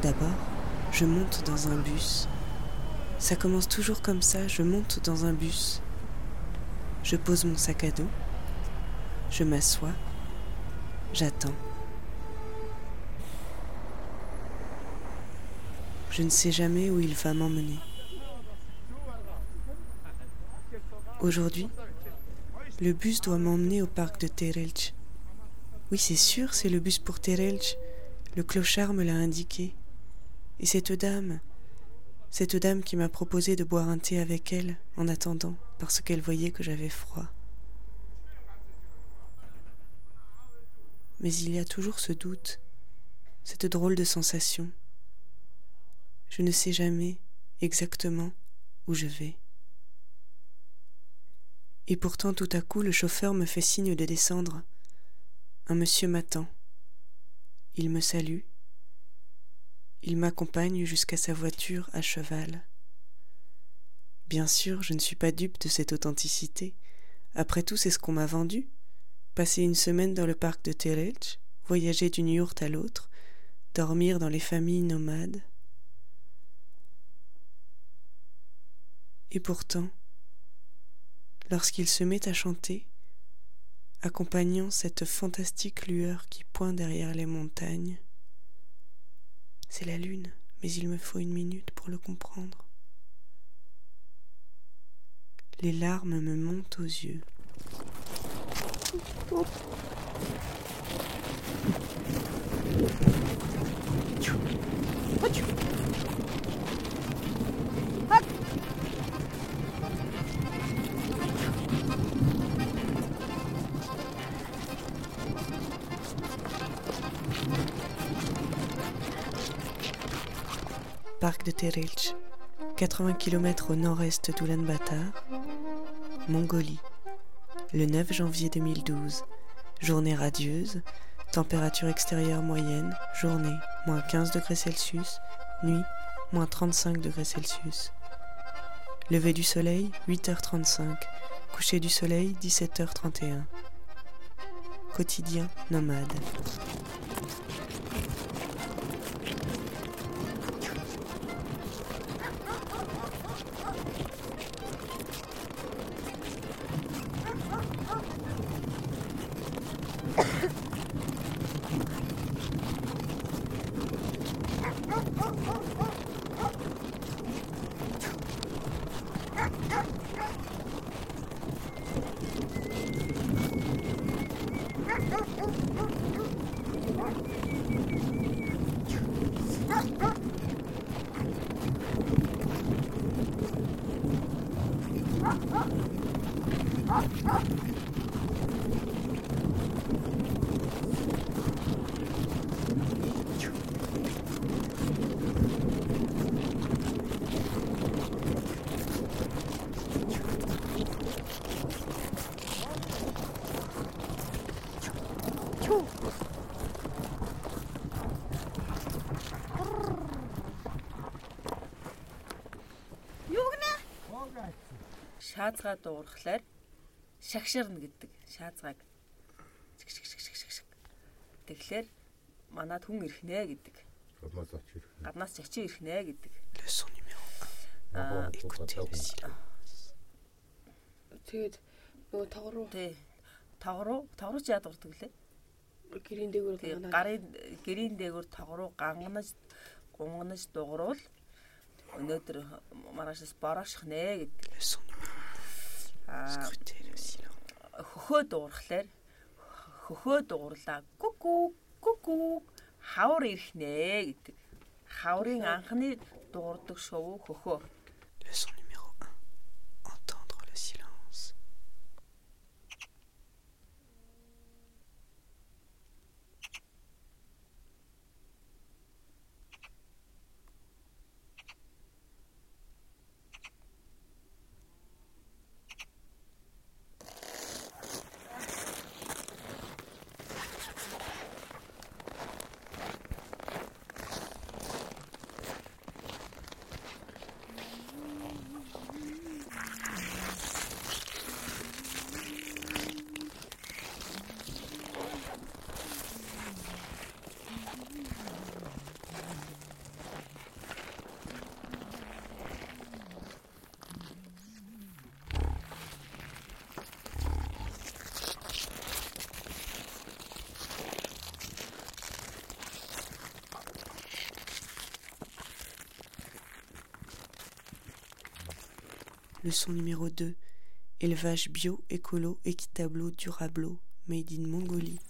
D'abord, je monte dans un bus. Ça commence toujours comme ça, je monte dans un bus. Je pose mon sac à dos. Je m'assois. J'attends. Je ne sais jamais où il va m'emmener. Aujourd'hui, le bus doit m'emmener au parc de Terelj. Oui, c'est sûr, c'est le bus pour Terelj. Le clochard me l'a indiqué. Et cette dame qui m'a proposé de boire un thé avec elle en attendant, parce qu'elle voyait que j'avais froid. Mais il y a toujours ce doute, cette drôle de sensation. Je ne sais jamais exactement où je vais. Et pourtant, tout à coup, le chauffeur me fait signe de descendre. Un monsieur m'attend. Il me salue. Il m'accompagne jusqu'à sa voiture à cheval. Bien sûr, je ne suis pas dupe de cette authenticité. Après tout, c'est ce qu'on m'a vendu. Passer une semaine dans le parc de Terelj, voyager d'une yourte à l'autre, dormir dans les familles nomades. Et pourtant, lorsqu'il se met à chanter, accompagnant cette fantastique lueur qui pointe derrière les montagnes, c'est la lune, mais il me faut 1 minute pour le comprendre. Les larmes me montent aux yeux. Parc de Terelj, 80 km au nord-est d'Oulan-Bator, Mongolie. Le 9 janvier 2012, journée radieuse, température extérieure moyenne, journée, moins 15 degrés Celsius, nuit, moins 35 degrés Celsius. Lever du soleil, 8h35, coucher du soleil, 17h31. Quotidien nomade. Шаазгаа дуурхлаар шагширна гэдэг. Шаазгааг тэгэхээр манад хүн ирэх нэ гэдэг. Гаднаас зочин ирэх нэ гэдэг. Leçon numéro 1. Écoutez le silence. Тэгээд нөгөө тогруу ч яад урдаг лээ. Гэрийн дээгүүр гэрийн дээгүүр тогруу гангнаж дугруул өнөөдөр маргаашаас борооших нэ гэдэг. Leçon numéro 2. Écoutez le silence. Хөхөө дуурлаа. Ку хавар ирэх нэ гэдэг. Хаврын анхны дуурдаг шоу хөхөө. Leçon numéro 1. Entendre le silence. Leçon numéro 2. Élevage bio, écolo, équitablo, durablo, made in Mongolie.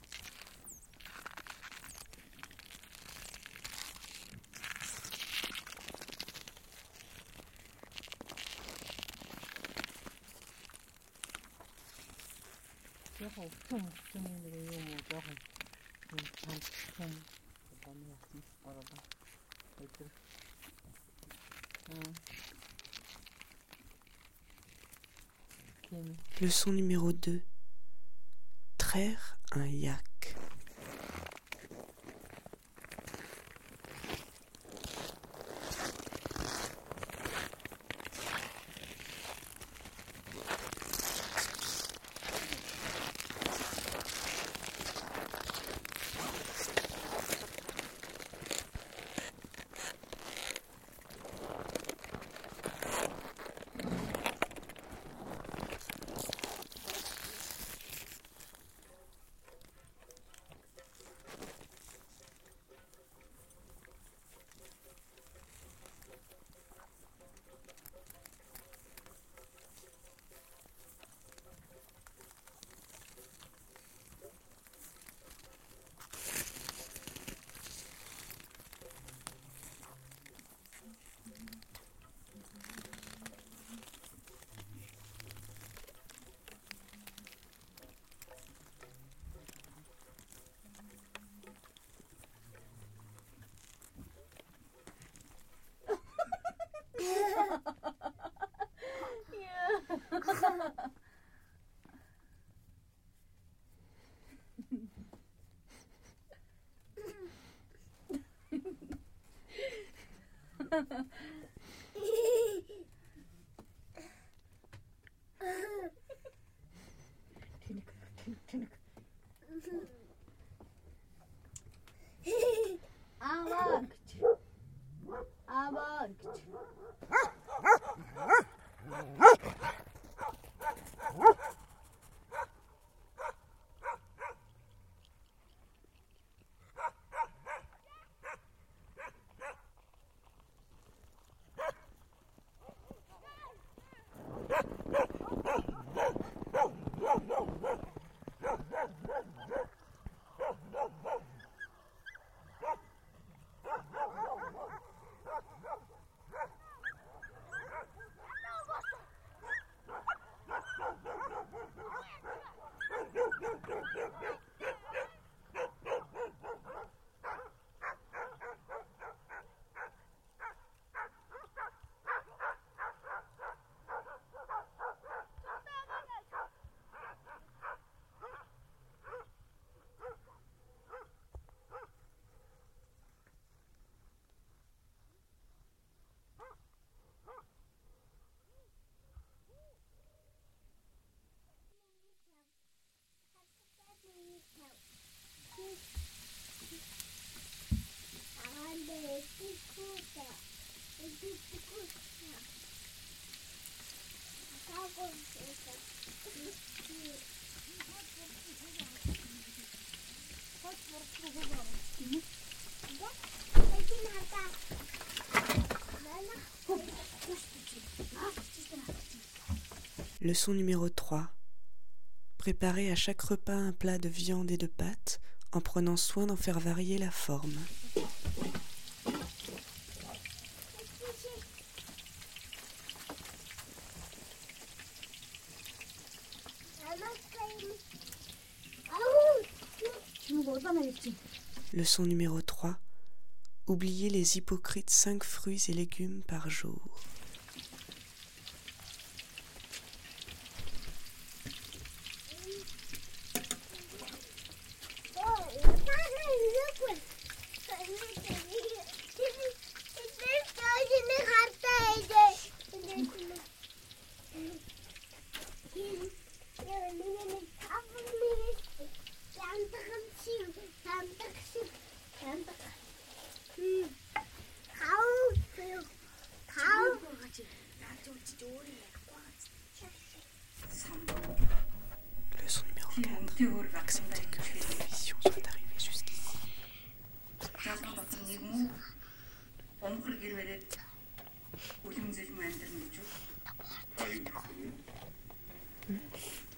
Leçon numéro 2. Traire un yak. Leçon numéro 3. Préparer à chaque repas un plat de viande et de pâtes en prenant soin d'en faire varier la forme. Leçon numéro 3. Oubliez les hypocrites 5 fruits et légumes par jour. Leçon numéro 4. Accepter que la télévision soit arrivée jusqu'ici.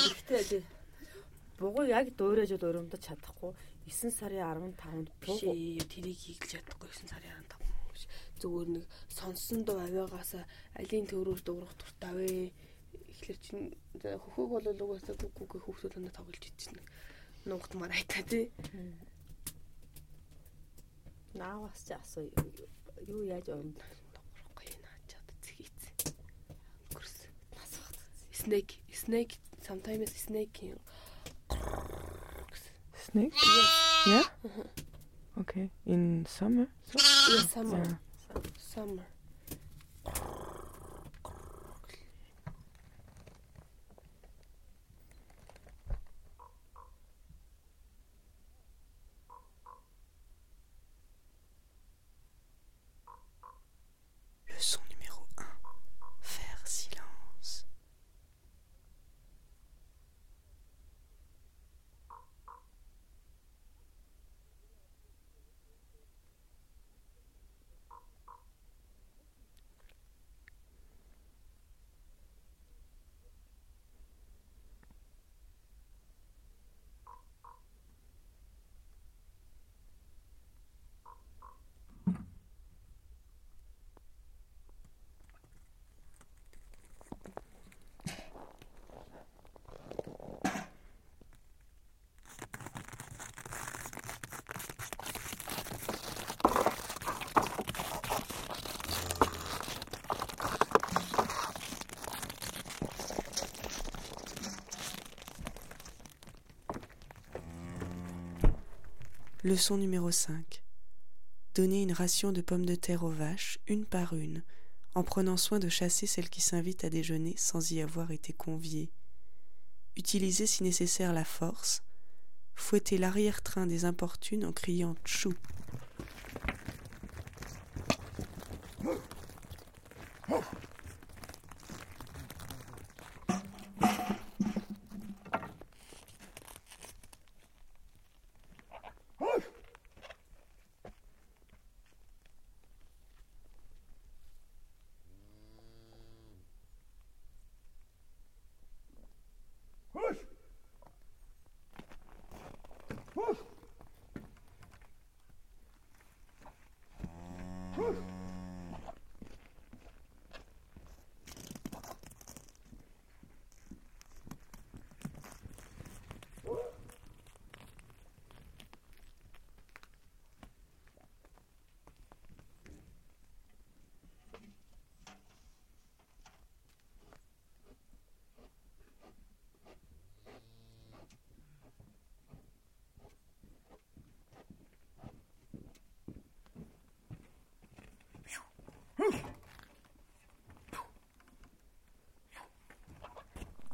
Гэхдээ тий. Бугуу яг дуурайж өрөмдөж чадахгүй. 9 сарын 15-нд бугуу тэрийг хийлж чадахгүй 9 сарын 15. Зүгээр нэг сонсон доо авиагаас алийн төрөөр дуурах туртаа вэ. Эхлэр чинь хөхөг бол угаасаа гүг хүүхдүүд надад тоглож идчихнэ. Нуугтмаар айтаа тий. Наавас ч асуу юу яаж өрөмдөж тоглохгүй наачаад згийц. Гүрс нас багт. Snake sometimes snake. Snake? Yeah? Okay. In summer? Yeah, summer. Yeah. Summer. Leçon numéro 1. Faire silence. Leçon numéro 5. Donner une ration de pommes de terre aux vaches, une par une, en prenant soin de chasser celles qui s'invitent à déjeuner sans y avoir été conviées. Utiliser si nécessaire la force. Fouetter l'arrière-train des importunes en criant « tchou ».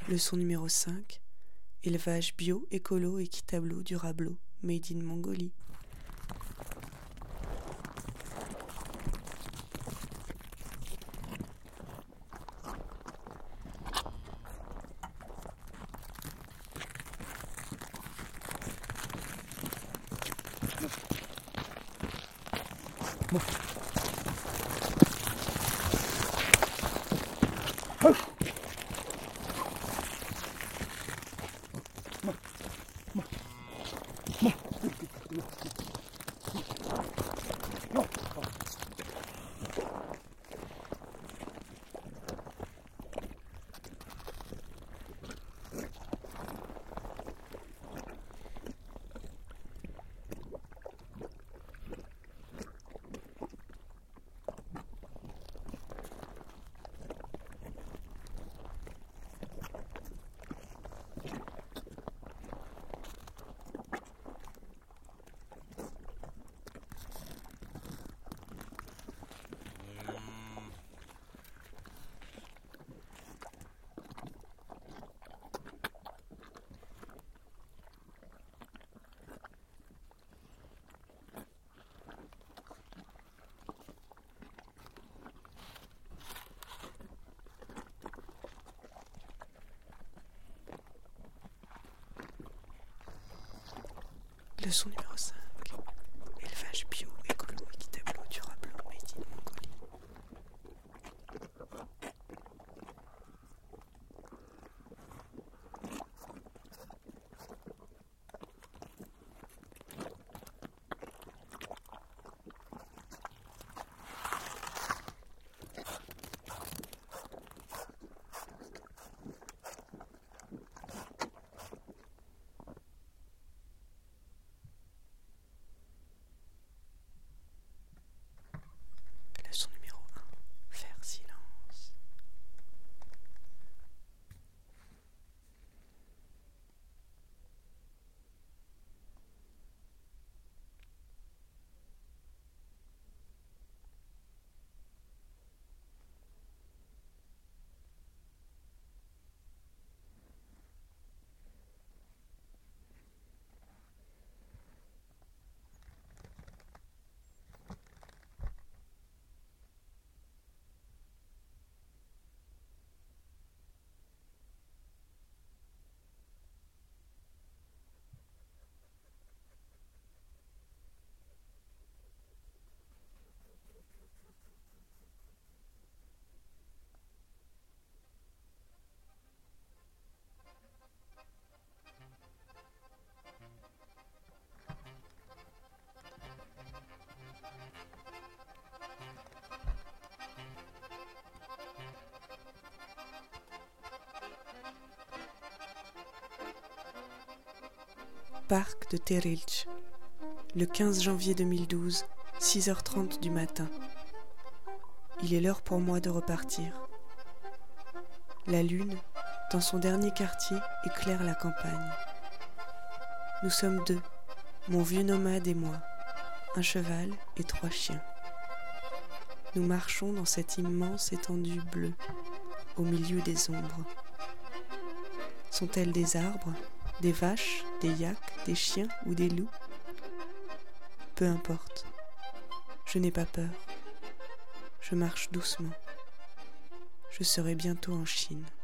Leçon numéro 5. Élevage bio, écolo, équitablo, durablo, made in Mongolie. Leçon numéro 5. Élevage bio, écolo, équitablo, durable, made in Mongolie. Leçon numéro 1. Faire silence. Parc de Terilj, le 15 janvier 2012, 6h30 du matin. Il est l'heure pour moi de repartir. La lune, dans son dernier quartier, éclaire la campagne. Nous sommes deux, mon vieux nomade et moi, un cheval et 3 chiens. Nous marchons dans cette immense étendue bleue, au milieu des ombres. Sont-elles des arbres, des vaches, des yaks, des chiens ou des loups? Peu importe. Je n'ai pas peur. Je marche doucement. Je serai bientôt en Chine.